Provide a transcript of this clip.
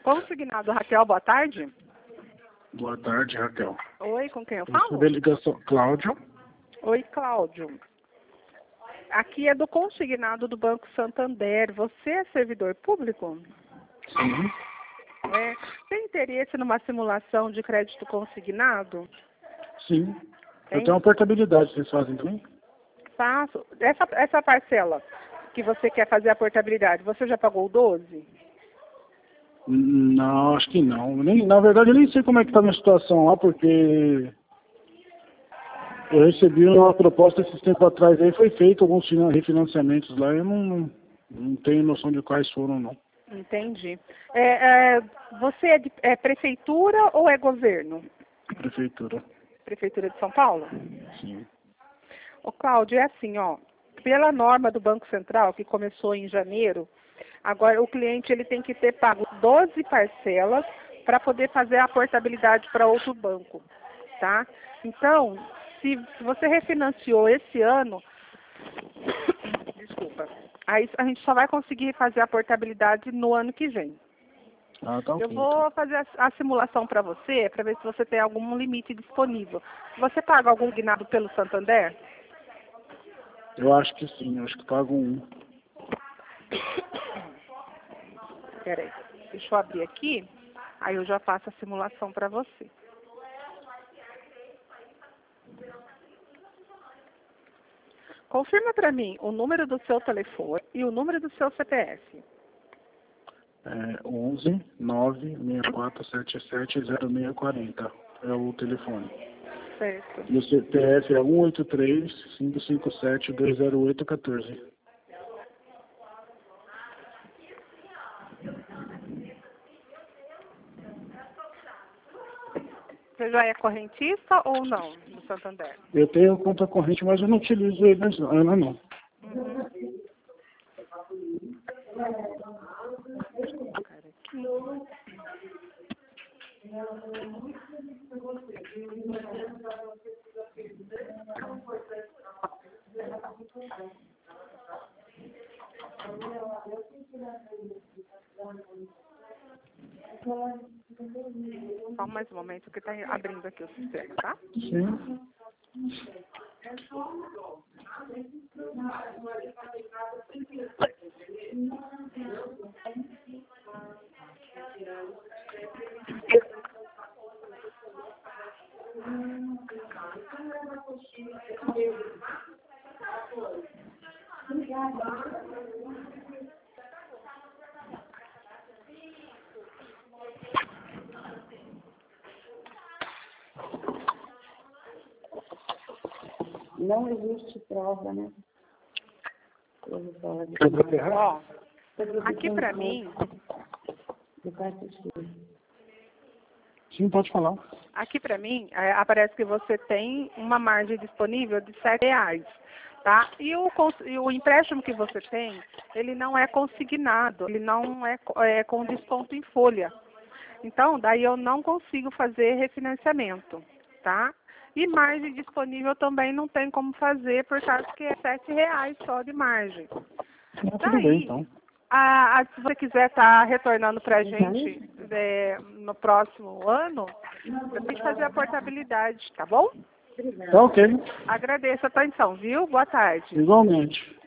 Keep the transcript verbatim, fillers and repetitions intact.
Consignado Raquel, boa tarde. Boa tarde, Raquel. Oi, com quem eu Eu falo? sou da ligação Cláudio. Oi, Cláudio. Aqui é do consignado do Banco Santander. Você é servidor público? Sim. É. Tem interesse numa simulação de crédito consignado? Sim. Tem? Eu tenho uma portabilidade, vocês fazem também? Faço. Essa, essa parcela que você quer fazer a portabilidade, você já pagou doze? Não, acho que não. Nem, na verdade, eu nem sei como é que está a minha situação lá, porque eu recebi uma proposta esses tempos atrás, aí foi feito alguns finan- refinanciamentos lá, eu não, não tenho noção de quais foram, não. Entendi. É, é, você é, de, é prefeitura ou é governo? Prefeitura. Prefeitura de São Paulo? Sim. Ô, Cláudio, é assim, ó, pela norma do Banco Central, que começou em janeiro, agora o cliente ele tem que ter pago doze parcelas para poder fazer a portabilidade para outro banco, tá? Então, se, se você refinanciou esse ano, desculpa, aí a gente só vai conseguir fazer a portabilidade no ano que vem. Ah, tá ok. Eu vou fazer a, a simulação para você, para ver se você tem algum limite disponível. Você paga algum guinado pelo Santander? Eu acho que sim, eu acho que pago um. Peraí, deixa eu abrir aqui, aí eu já faço a simulação para você. Confirma para mim o número do seu telefone e o número do seu C P F. É onze nove seis quatro sete sete zero seis quatro zero. É o telefone. Certo. E o C P F é um oito três cinco cinco sete dois zero oito um quatro. Você já é correntista ou não do Santander? Eu tenho conta corrente, mas eu não utilizo eles não. Ela não. Uhum. Só mais um momento que está abrindo aqui o sistema, tá? Sim. Não existe prova, né? Ó, aqui para mim, Sim, pode falar. aqui para mim, é, aparece que você tem uma margem disponível de sete reais, tá? E o, cons- e o empréstimo que você tem, ele não é consignado, ele não é, co- é com desconto em folha. Então, daí eu não consigo fazer refinanciamento, tá? E margem disponível também não tem como fazer, por causa que é sete reais só de margem. Ah, tudo bem, então. A, a, se você quiser estar retornando para a gente é, no próximo ano, você tem que fazer a portabilidade, tá bom? Tá ok. Agradeço a atenção, viu? Boa tarde. Igualmente.